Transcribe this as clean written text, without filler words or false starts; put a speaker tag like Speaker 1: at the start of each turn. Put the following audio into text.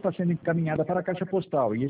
Speaker 1: está sendo encaminhada para a caixa postal. E